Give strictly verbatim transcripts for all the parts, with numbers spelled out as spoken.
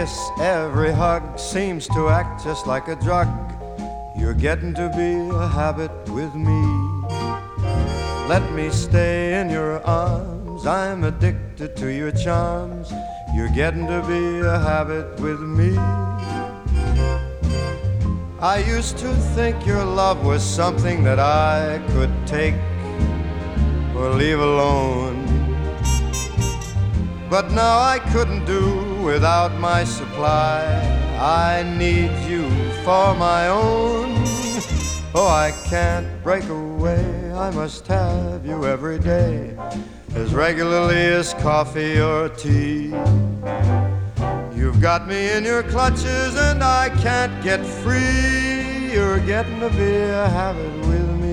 kiss, every hug seems to act just like a drug. You're getting to be a habit with me. Let me stay in your arms, I'm addicted to your charms. You're getting to be a habit with me. I used to think your love was something that I could take or leave alone, but now I couldn't do without my supply. I need you for my own. Oh, I can't break away, I must have you every day, as regularly as coffee or tea. You've got me in your clutches and I can't get free. You're getting to be a habit with me.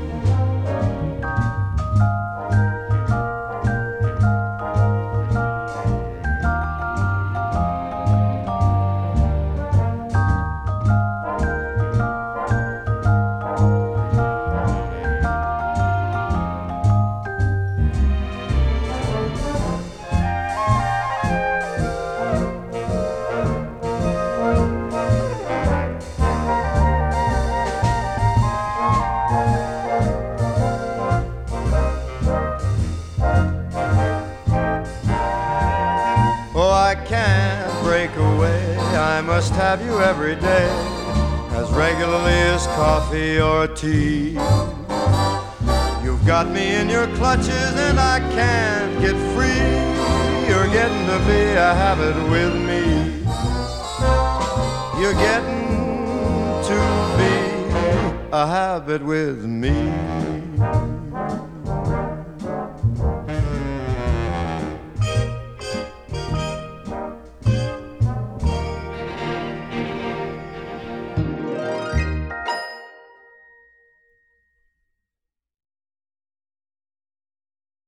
I can't break away, I must have you every day, as regularly as coffee or tea. You've got me in your clutches and I can't get free. You're getting to be a habit with me. You're getting to be a habit with me.